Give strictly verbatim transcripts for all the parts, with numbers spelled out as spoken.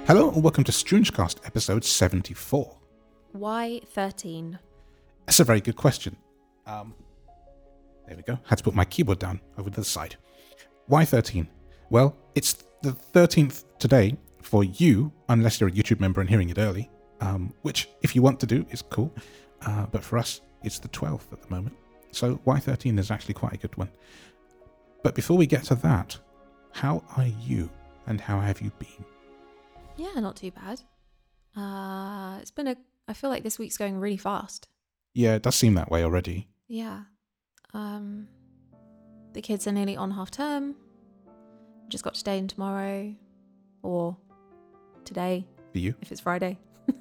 Hello and welcome to Stoongecast episode seventy-four. Why thirteen? That's a very good question. Um, there we go. Had to put my keyboard down over to the side. Why thirteen? Well, it's the thirteenth today for you, unless you're a YouTube member and hearing it early, um, which if you want to do is cool. Uh, but for us, it's the twelfth at the moment. So why thirteen is actually quite a good one. But before we get to that, how are you and how have you been? Yeah, not too bad. Uh, it's been a. I feel like this week's going really fast. Yeah, it does seem that way already. Yeah. Um, the kids are nearly on half term. Just got today and tomorrow, or today For you? if it's Friday.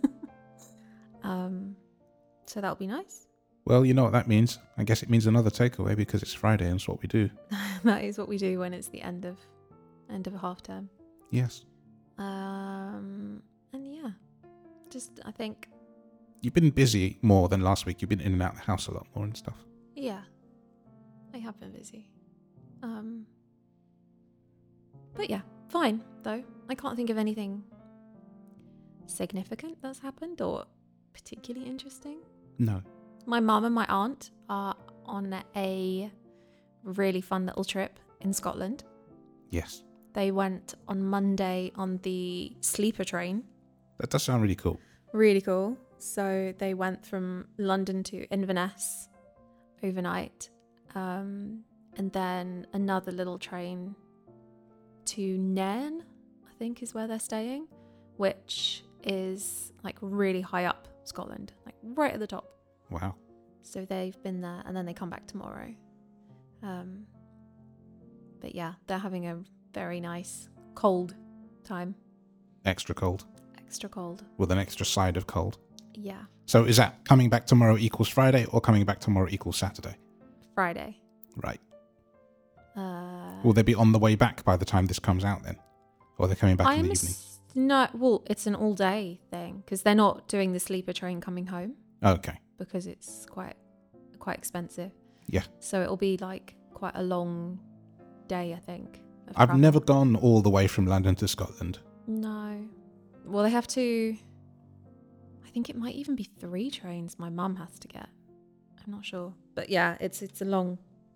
um, so that'll be nice. Well, you know what that means. I guess it means another takeaway because it's Friday and it's what we do. That is what we do when it's the end of end of a half term. Yes. Um, and yeah, just I think. You've been busy more than last week. You've been in and out of the house a lot more and stuff. Yeah, I have been busy. Um, but yeah, fine though. I can't think of anything significant that's happened or particularly interesting. No. My mum and my aunt are on a really fun little trip in Scotland. Yes. They went on Monday on the sleeper train. That does sound really cool. Really cool. So they went from London to Inverness overnight, um, and then another little train to Nairn, I think is where they're staying, which is like really high up Scotland, like right at the top. Wow. So they've been there, and then they come back tomorrow. Um, but yeah, they're having a very nice cold time. Extra cold. Extra cold. With an extra side of cold. Yeah. So is that coming back tomorrow equals Friday or coming back tomorrow equals Saturday? Friday. Right. Uh, Will they be on the way back by the time this comes out then? Or are they coming back I'm in the a evening? s- no, well, it's an all day thing because they're not doing the sleeper train coming home Okay. because it's quite quite expensive. Yeah. So it'll be like quite a long day, I think. of I've travel. never gone all the way from London to Scotland. No. Well, they have to. I think it might even be three trains my mum has to get. I'm not sure. But yeah, it's it's a long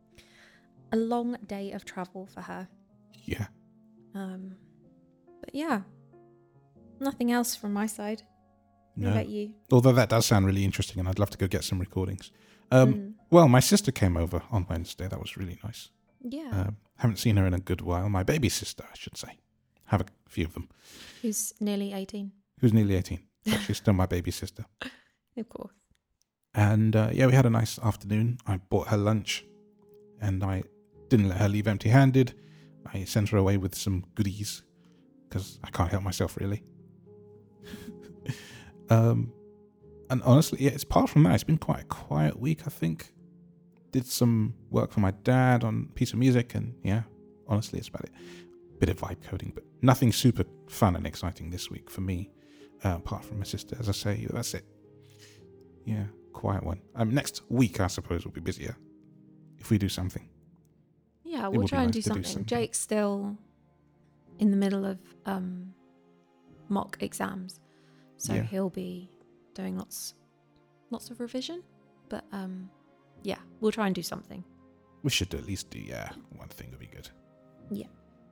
a long day of travel for her. Yeah. Um but yeah. Nothing else from my side. What No. about you? Although that does sound really interesting and I'd love to go get some recordings. Um, Mm. Well, my sister came over on Wednesday. That was really nice. Yeah. Um, haven't seen her in a good while. My baby sister, I should say. Have a few of them. Who's nearly eighteen. Who's nearly eighteen. But she's still my baby sister. Of course. And uh, yeah, we had a nice afternoon. I bought her lunch and I didn't let her leave empty-handed. I sent her away with some goodies because I can't help myself really. um, and honestly, yeah, it's apart from that, it's been quite a quiet week, I think. Did some work for my dad on a piece of music and yeah, honestly, it's about it. Bit of vibe coding, but nothing super fun and exciting this week for me. Uh, apart from my sister, as I say, that's it. Yeah, quiet one. Um, next week, I suppose, will be busier if we do something. Yeah, It we'll would be try and nice do to do something. something. Jake's still in the middle of um, mock exams, so Yeah. he'll be doing lots, lots of revision. But um, yeah, we'll try and do something. We should at least do, yeah, one thing would be good. Yeah.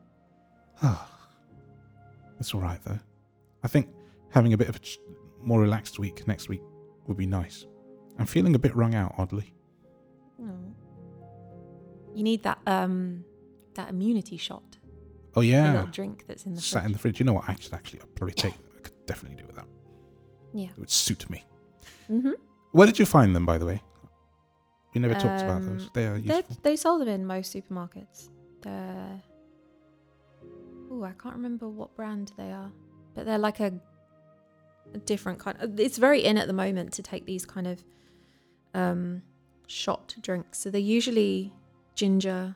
It's all right, though. I think having a bit of a ch- more relaxed week next week would be nice. I'm feeling a bit wrung out, oddly. Mm. You need that um, that immunity shot. Oh, The yeah. little drink that's in the Sat fridge. in the fridge. You know what? I should actually I'd probably take I could definitely do with that. Yeah. It would suit me. Mm-hmm. Where did you find them, by the way? We never talked about those. Um, They are They're- useful. They sold them in most supermarkets. They're... Oh, I can't remember what brand they are. But they're like a, a different kind of... It's very in at the moment to take these kind of um, shot drinks. So they're usually ginger,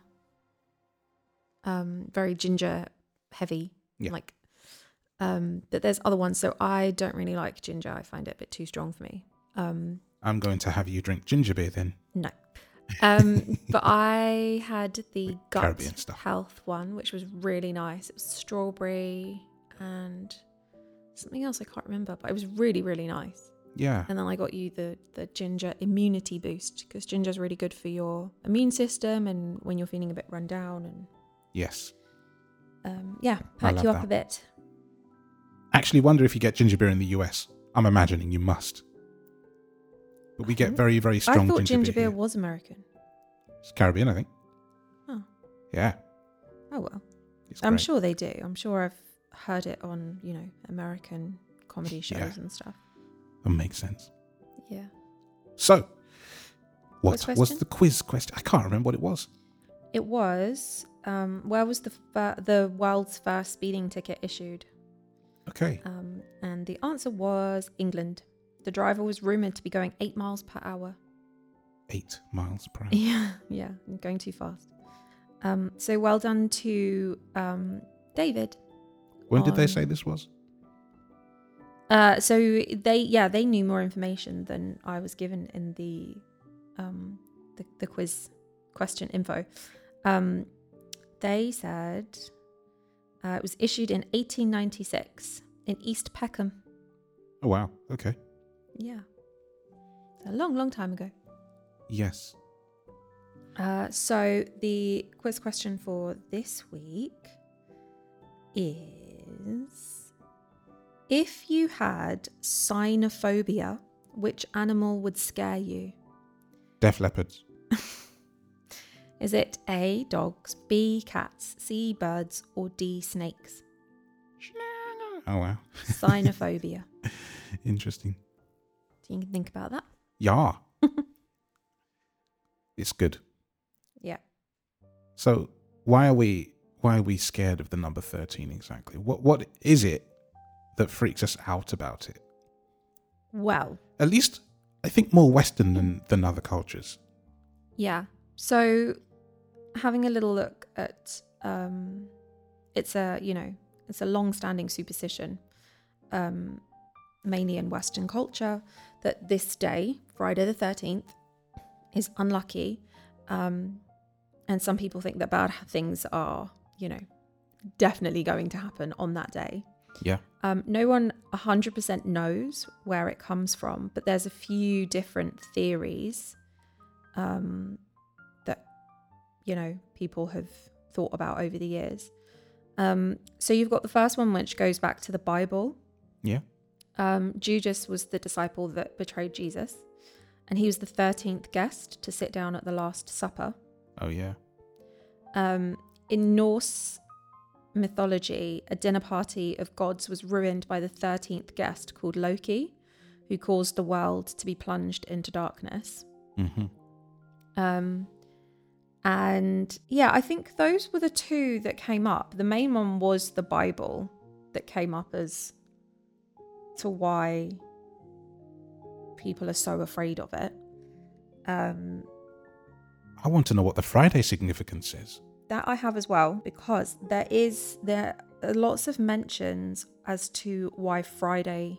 um, very ginger heavy. Yeah. Like, um, but there's other ones. So I don't really like ginger. I find it a bit too strong for me. Um, I'm going to have you drink ginger beer then. no. Um, but I had the gut Caribbean stuff. health one, which was really nice. It was strawberry and something else I can't remember, but it was really, really nice. Yeah. And then I got you the, the ginger immunity boost, because ginger is really good for your immune system and when you're feeling a bit run down. And Yes. um, yeah, I perk you love up that. a bit. Actually, wonder if you get ginger beer in the U S. I'm imagining you must. But we I get think- very, very I strong thought ginger, ginger beer beer. was American. It's Caribbean, I think. Oh. Yeah. Oh, well. It's I'm great. sure they do. I'm sure I've heard it on, you know, American comedy shows Yeah. and stuff. That makes sense. Yeah. So, what Quiz was question? the quiz question? I can't remember what it was. It was, um, where was the fir- the world's first speeding ticket issued? Okay. Um, and the answer was England. The driver was rumoured to be going eight miles per hour. Eight miles per hour. Yeah, yeah, going too fast. Um, so well done to um, David. When did they on- say this was? Uh, so they, yeah, they knew more information than I was given in the, um, the, the quiz question info. Um, they said uh, it was issued in eighteen ninety-six in East Peckham. Oh, wow. Okay. Yeah, a long, long time ago. Yes. Uh, so the quiz question for this week is: if you had cynophobia, which animal would scare you? Def leopards. Is it A, dogs, B, cats, C, birds, or D, snakes? Oh, wow. Cynophobia. Interesting. So you can think about that. Yeah. It's good. Yeah. So why are we why are we scared of the number thirteen exactly? What what is it that freaks us out about it? Well, At least I think more Western than, than other cultures. yeah. So having a little look at, um, it's a, you know, it's a long-standing superstition, um, mainly in Western culture, that this day, Friday the thirteenth, is unlucky. Um, and some people think that bad things are, you know, definitely going to happen on that day. Yeah. Um, no one one hundred percent knows where it comes from, but there's a few different theories um, that, you know, people have thought about over the years. Um, so you've got the first one, which goes back to the Bible. Yeah. Um, Judas was the disciple that betrayed Jesus, and he was the thirteenth guest to sit down at the Last Supper. Oh yeah. Um, in Norse mythology, a dinner party of gods was ruined by the thirteenth guest called Loki, who caused the world to be plunged into darkness. Mm-hmm. Um, and yeah, I think those were the two that came up. The main one was the Bible that came up as to why people are so afraid of it. Um, I want to know what the Friday significance is. That I have as well, because there is there are lots of mentions as to why Friday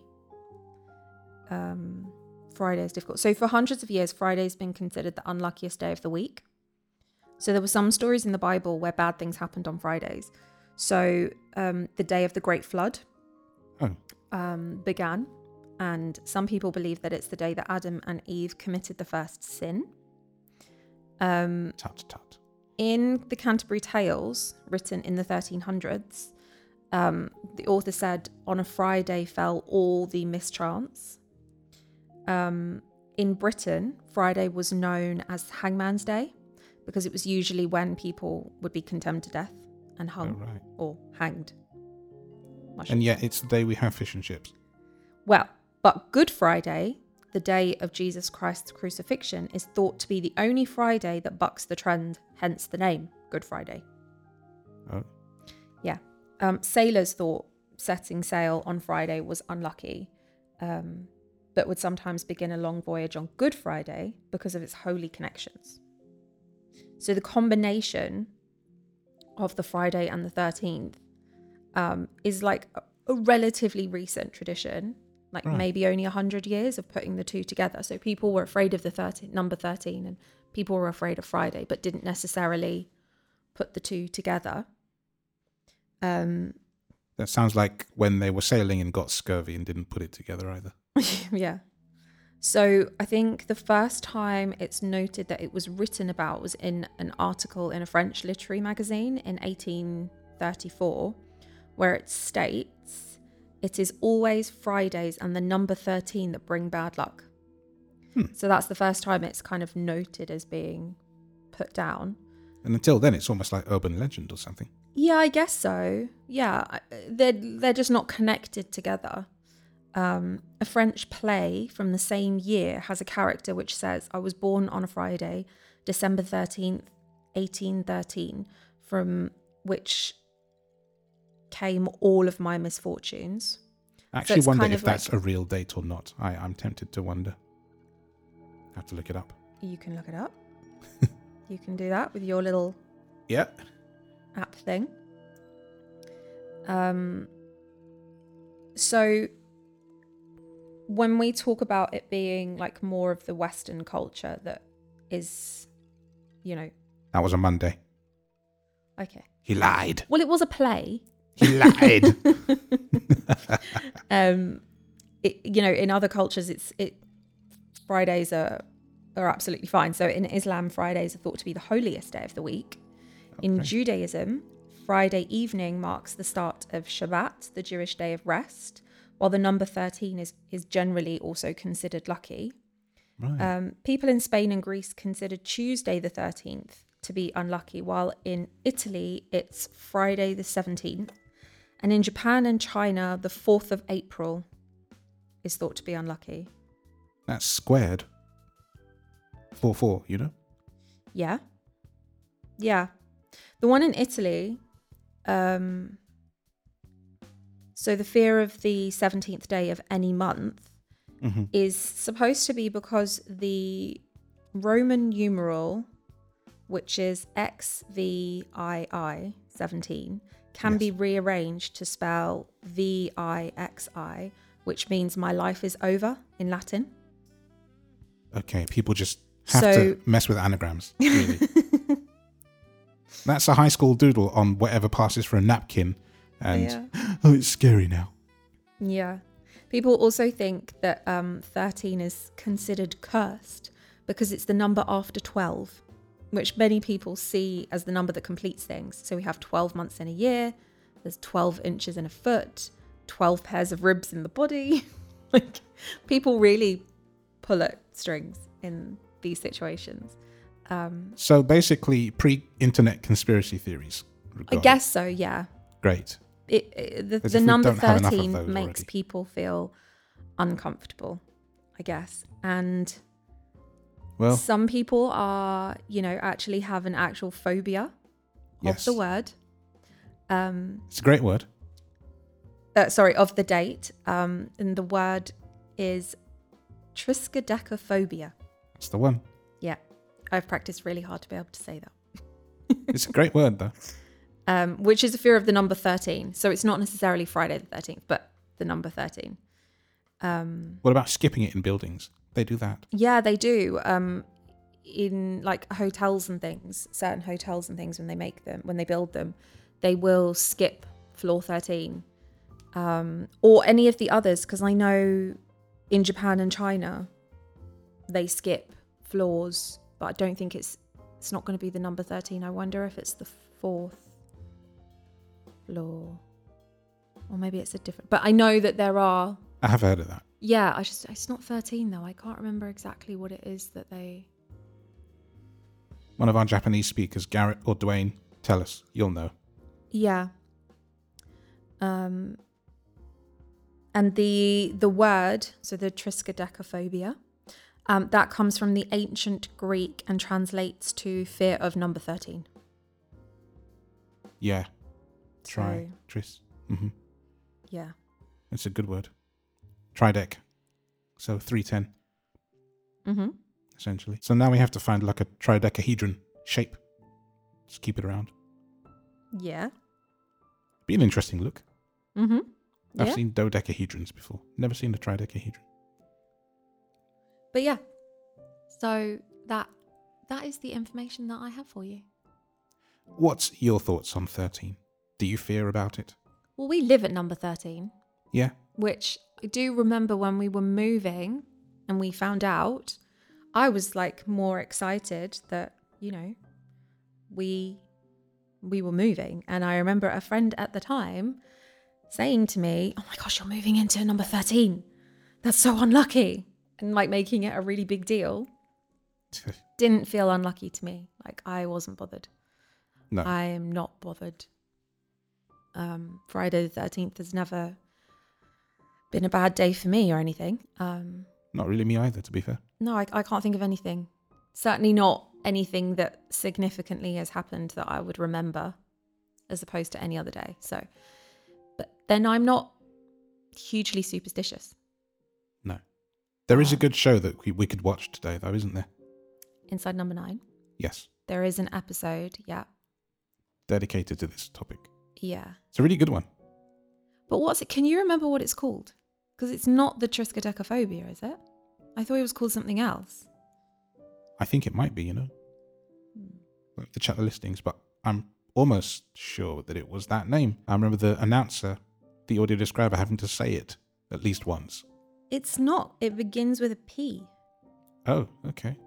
um, Friday is difficult. So for hundreds of years, Friday's been considered the unluckiest day of the week. So there were some stories in the Bible where bad things happened on Fridays. So um, the day of the Great Flood Oh. um, began, and some people believe that it's the day that Adam and Eve committed the first sin. Um, Tut tut. In the Canterbury Tales, written in the thirteen hundreds, um, the author said, on a Friday fell all the mischance. Um, in Britain, Friday was known as Hangman's Day because it was usually when people would be condemned to death and hung Oh, right. or hanged. I should And yet say. it's the day we have fish and chips. Well, but Good Friday, the day of Jesus Christ's crucifixion, is thought to be the only Friday that bucks the trend, hence the name Good Friday. Oh. Yeah. Um, sailors thought setting sail on Friday was unlucky, um, but would sometimes begin a long voyage on Good Friday because of its holy connections. So the combination of the Friday and the thirteenth um, is like a, a relatively recent tradition, like Right. maybe only one hundred years of putting the two together. So people were afraid of the thirteen, number thirteen, and people were afraid of Friday, but didn't necessarily put the two together. Um, That sounds like when they were sailing and got scurvy and didn't put it together either. Yeah. So I think the first time it's noted that it was written about was in an article in a French literary magazine in eighteen thirty-four, where it states, "It is always Fridays and the number thirteen that bring bad luck." Hmm. So that's the first time it's kind of noted as being put down. And until then, it's almost like urban legend or something. Yeah, I guess so. Yeah, I- they're they're just not connected together. Um, a French play from the same year has a character which says, "I was born on a Friday, December thirteenth, eighteen thirteen, from which came all of my misfortunes." I actually it's wonder kind if of that's like- a real date or not. I, I'm tempted to wonder. I have to look it up. You can look it up. You can do that with your little Yeah. app thing. Um, so when we talk about it being like more of the Western culture that is, you know, That was a Monday. okay. He lied. Well, it was a play. He lied. um, it, you know, in other cultures, it's it Fridays are are absolutely fine. So in Islam, Fridays are thought to be the holiest day of the week. In Okay. Judaism, Friday evening marks the start of Shabbat, the Jewish day of rest, while the number thirteen is, is generally also considered lucky. Right. Um, people in Spain and Greece consider Tuesday the thirteenth to be unlucky, while in Italy it's Friday the seventeenth. And in Japan and China, the fourth of April is thought to be unlucky. That's squared. four four, you know? Yeah. Yeah. The one in Italy, um, so the fear of the seventeenth day of any month Mm-hmm. is supposed to be because the Roman numeral, which is X V I I, seventeen, can Yes. be rearranged to spell V I X I, which means my life is over in Latin. Okay, people just have So- to mess with anagrams, really. That's a high school doodle on whatever passes for a napkin. And, Yeah. oh, it's scary now. Yeah. People also think that um, thirteen is considered cursed because it's the number after twelve, which many people see as the number that completes things. So we have twelve months in a year, there's twelve inches in a foot, twelve pairs of ribs in the body. Like, people really pull at strings in these situations. Um, So basically, pre-internet conspiracy theories. I regarding- guess so, yeah. Great. It, it, the As the if we number don't have enough of thirteen those makes already. people feel uncomfortable, I guess. And Well, some people are, you know, actually have an actual phobia yes. of the word. Um, It's a great word. uh, sorry, of the date. Um, and the word is triskaidekaphobia. It's the one. Yeah, I've practiced really hard to be able to say that. It's a great word, though. Um, which is a fear of the number thirteen. So it's not necessarily Friday the thirteenth, but the number thirteen. Um, What about skipping it in buildings? They do that. yeah, they do. Um, in like hotels and things, certain hotels and things, when they make them, when they build them, they will skip floor thirteen. Um, or any of the others, because I know in Japan and China, they skip floors, but I don't think it's it's not going to be the number thirteen. I wonder if it's the fourth floor, or maybe it's a different. But I know that there are. I have heard of that. Yeah, I just it's not thirteen though. I can't remember exactly what it is that they. One of our Japanese speakers, Garrett or Dwayne, tell us. You'll know. Yeah. Um. And the the word, so the triskaidekaphobia, um, that comes from the ancient Greek and translates to fear of number thirteen. Yeah. Try. So, Tris. hmm yeah. It's a good word. Tridec. So three ten, Mm-hmm. essentially. So now we have to find like a tridecahedron shape. Just keep it around. Yeah. Be an interesting look. Mm-hmm. I've Yeah. seen dodecahedrons before. Never seen a tridecahedron. But yeah. So that that is the information that I have for you. What's your thoughts on thirteen? Do you fear about it? Well, we live at number thirteen, Yeah. which I do remember when we were moving and we found out, I was like more excited that, you know, we we were moving. And I remember a friend at the time saying to me, oh my gosh, you're moving into number thirteen. That's so unlucky. And like making it a really big deal. Didn't feel unlucky to me. Like I wasn't bothered. No. I am not bothered. Um, Friday the thirteenth has never been a bad day for me or anything. Um, Not really me either, to be fair. no, I, I can't think of anything. Certainly not anything that significantly has happened that I would remember as opposed to any other day. So, but then I'm not hugely superstitious. No. There is a Um, good show that we, we could watch today, though, isn't there? Inside Number Nine, Yes. there is an episode. Yeah. Dedicated to this topic. Yeah. It's a really good one. But what's it? Can you remember what it's called? Because it's not the triskaidekaphobia, is it? I thought it was called something else. I think it might be, you know. We'll have to check the listings, but I'm almost sure that it was that name. I remember the announcer, the audio describer, having to say it at least once. It's not. It begins with a P. Oh, okay.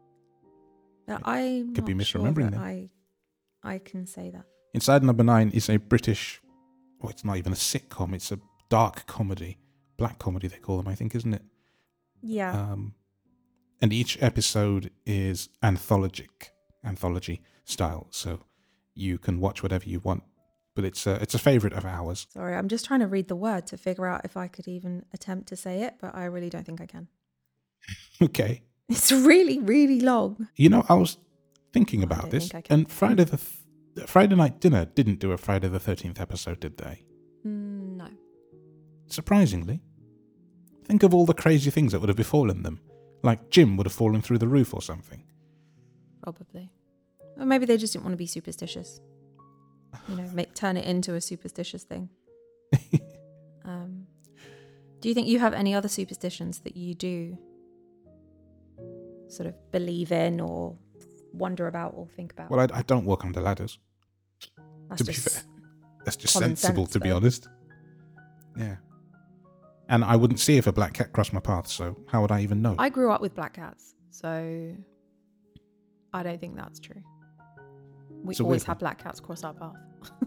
But I'm Could be not sure misremembering that then. I, I can say that. Inside Number Nine is a British, well, it's not even a sitcom, it's a dark comedy. Black comedy, they call them, I think, isn't it? Yeah. Um, and each episode is anthologic, anthology style, so you can watch whatever you want. But it's a, it's a favourite of ours. Sorry, I'm just trying to read the word to figure out if I could even attempt to say it, but I really don't think I can. Okay. It's really, really long. You know, I was thinking I about don't this, think I can. and Friday the th- Friday Night Dinner didn't do a Friday the thirteenth episode, did they? Mm, no. Surprisingly. Think of all the crazy things that would have befallen them. Like Jim would have fallen through the roof or something. Probably. Or maybe they just didn't want to be superstitious. You know, make turn it into a superstitious thing. um, do you think you have any other superstitions that you do sort of believe in or wonder about or think about? Well, I, I don't walk under ladders. That's to be just fair. That's just common sensible, sense, to be though. honest. Yeah. And I wouldn't see if a black cat crossed my path, so how would I even know? I grew up with black cats, so I don't think that's true. We It's a always weird have one. black cats cross our path.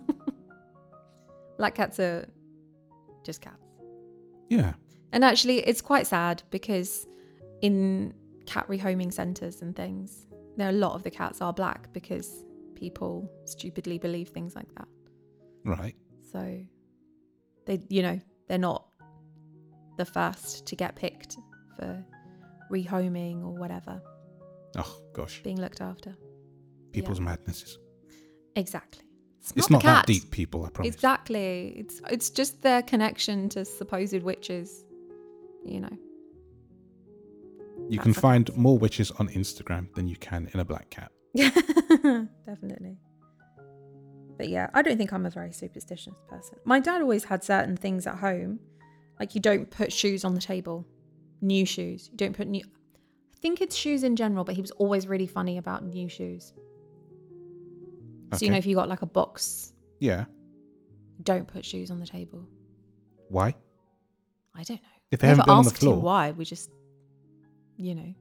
Black cats are just cats. Yeah. And actually, it's quite sad because in cat rehoming centres and things, there are a lot of the cats are black because people stupidly believe things like that. Right. So they, you know, they're not the first to get picked for rehoming or whatever, Oh, gosh. being looked after. People's madnesses. Exactly. It's, It's not, not the that cat. deep, people, I promise. Exactly. It's it's just their connection to supposed witches, you know. You Cats can are find cats. more witches on Instagram than you can in a black cat. Definitely. But yeah, I don't think I'm a very superstitious person. My dad always had certain things at home, like you don't put shoes on the table, new shoes. You don't put new. I think it's shoes in general, but he was always really funny about new shoes. So you know, Okay. if you got like a box, Yeah. don't put shoes on the table. Why? I don't know. If they Never haven't been on the asked him floor. why. We just, you know,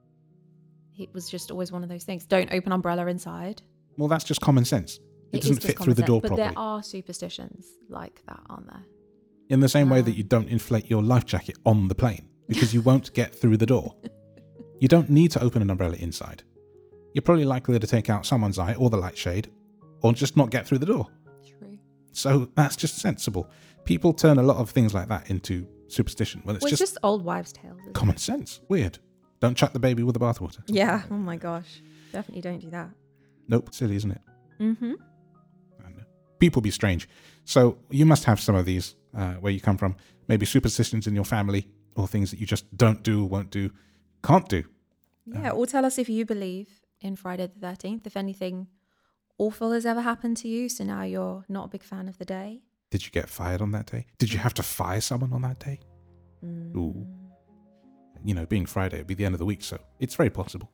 it was just always one of those things. Don't open umbrella inside. Well, that's just common sense. It, It is doesn't just fit common through the sense, door but properly. there are superstitions like that, aren't there? In the same way that Um. you don't inflate your life jacket on the plane because you won't get through the door. You don't need to open an umbrella inside. You're probably likely to take out someone's eye or the light shade or just not get through the door. True. So that's just sensible. People turn a lot of things like that into superstition. Well, it's Well, it's just, just old wives' tales. Isn't common it? sense. Weird. Don't chuck the baby with the bathwater. Yeah. Oh my gosh. Definitely don't do that. Nope. Silly, isn't it? Mm-hmm. I know. People be strange. So you must have some of these uh, where you come from. Maybe superstitions in your family or things that you just don't do, won't do, can't do. Yeah. Or tell us if you believe in Friday the thirteenth. If anything awful has ever happened to you, so now you're not a big fan of the day. Did you get fired on that day? Did you have to fire someone on that day? Mm. Ooh. You know, being Friday, it'd be the end of the week, so it's very possible.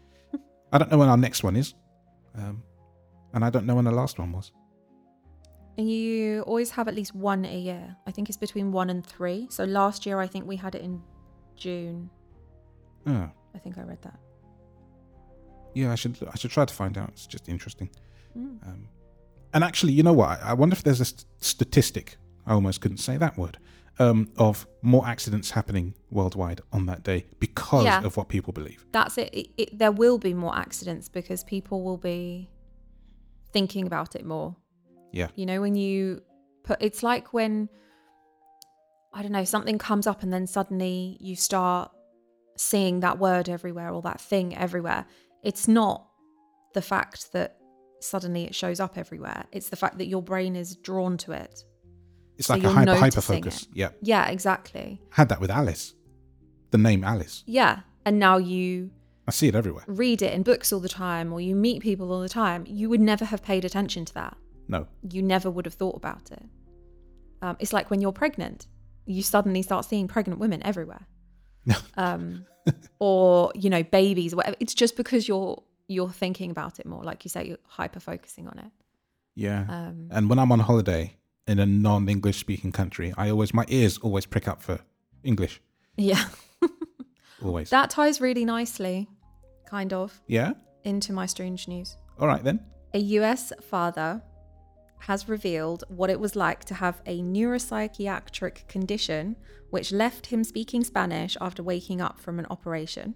I don't know when our next one is. Um, and I don't know when the last one was. You always have at least one a year. I think it's between one and three. So last year, I think we had it in June. Oh. I think I read that. Yeah, I should I should try to find out. It's just interesting. Mm. Um, and actually, you know what? I, I wonder if there's a st- statistic, I almost couldn't say that word, um, of more accidents happening worldwide on that day because Yeah. of what people believe. That's it. It, it. There will be more accidents because people will be thinking about it more. Yeah. You know, when you put, it's like when, I don't know, something comes up and then suddenly you start seeing that word everywhere or that thing everywhere. It's not the fact that suddenly it shows up everywhere. It's the fact that your brain is drawn to it. It's So like a you're hyper hyper noticing focus. it. Yeah. Yeah, exactly. Had that with Alice. The name Alice. Yeah. And now you I see it everywhere. read it in books all the time or you meet people all the time. You would never have paid attention to that. No. You never would have thought about it. Um, it's like when you're pregnant, you suddenly start seeing pregnant women everywhere. um, or, you know, babies, whatever. It's just because you're you're thinking about it more. Like you say, you're hyper focusing on it. Yeah. Um, And when I'm on holiday in a non-English speaking country, I always, my ears always prick up for English. yeah. Always. That ties really nicely, kind of, Yeah? into my strange news. All right then. A U S father has revealed what it was like to have a neuropsychiatric condition which left him speaking Spanish after waking up from an operation.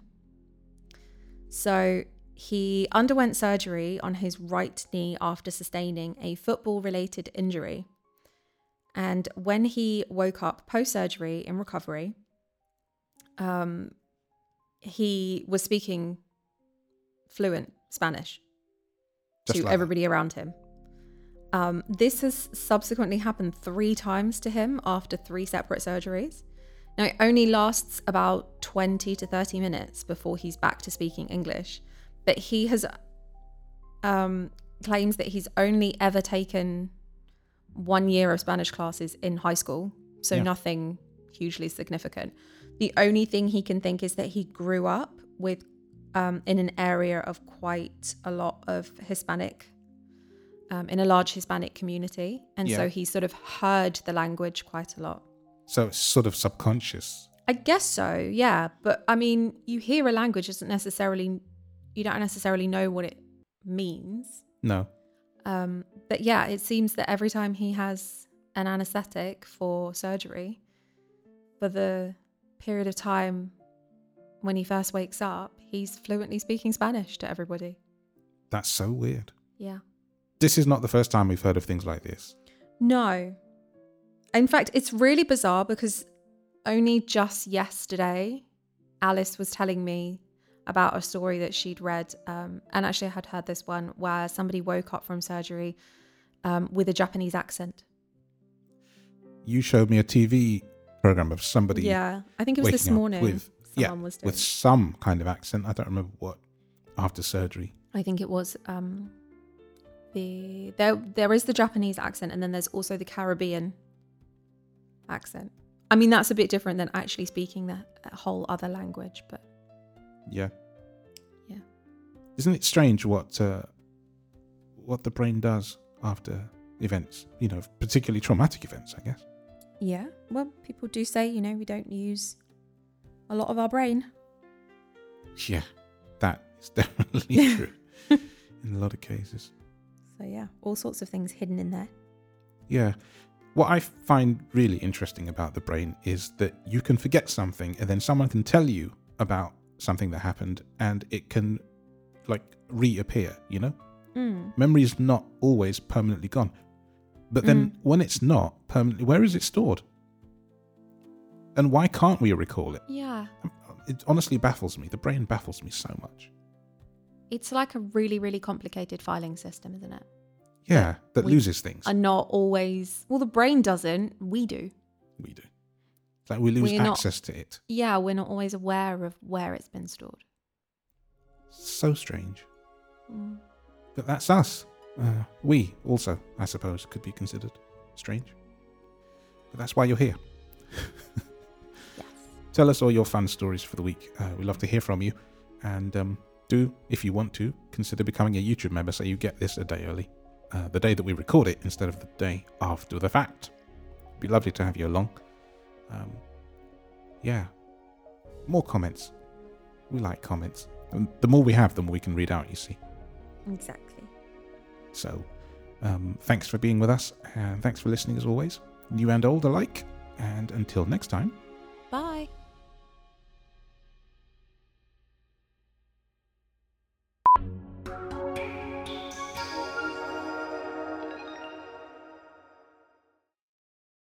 So he underwent surgery on his right knee after sustaining a football-related injury. And when he woke up post-surgery in recovery, um, he was speaking fluent Spanish Just to like everybody around him. Um, this has subsequently happened three times to him after three separate surgeries. Now, it only lasts about twenty to thirty minutes before he's back to speaking English. But he has um, claims that he's only ever taken one year of Spanish classes in high school. So Yeah. nothing hugely significant. The only thing he can think is that he grew up with um, in an area of quite a lot of Hispanic Um, in a large Hispanic community. And Yeah. so he sort of heard the language quite a lot. So it's sort of subconscious. I guess so, yeah. But I mean, you hear a language doesn't necessarily, you don't necessarily know what it means. No. Um, but yeah, it seems that every time he has an anesthetic for surgery, for the period of time when he first wakes up, he's fluently speaking Spanish to everybody. That's so weird. Yeah. This is not the first time we've heard of things like this. No. In fact, it's really bizarre because only just yesterday, Alice was telling me about a story that she'd read. Um, and actually, I had heard this one where somebody woke up from surgery um, with a Japanese accent. You showed me a T V program of somebody Yeah, I think it was this waking up morning. with, yeah, someone was doing. with some kind of accent. I don't remember what, after surgery. I think it was um, the there. There is the Japanese accent, and then there's also the Caribbean accent. I mean, that's a bit different than actually speaking the a whole other language, but Yeah. Yeah. Isn't it strange what uh, what the brain does after events? You know, particularly traumatic events, I guess. yeah. Well, people do say, you know, we don't use a lot of our brain. Yeah, that is definitely true in a lot of cases. So yeah, all sorts of things hidden in there. Yeah. What I find really interesting about the brain is that you can forget something and then someone can tell you about something that happened and it can like reappear, you know? Mm. Memory is not always permanently gone. But then Mm. when it's not permanently, where is it stored? And why can't we recall it? Yeah. It honestly baffles me. The brain baffles me so much. It's like a really, really complicated filing system, isn't it? Yeah, that we loses things. Are not always, well, the brain doesn't, we do. We do. It's like we lose We're not- access to it. Yeah, we're not always aware of where it's been stored. So strange. Mm. But that's us. Uh, we also, I suppose, could be considered strange. But that's why you're here. Yes. Tell us all your fun stories for the week. Uh, we'd love to hear from you. And um, do, if you want to, consider becoming a YouTube member so you get this a day early. uh, the day that we record it instead of the day after the fact. It'd be lovely to have you along. Um, yeah. More comments. We like comments. And the more we have, the more we can read out, you see. Exactly. So, um, thanks for being with us, and thanks for listening as always. New and old alike. And until next time.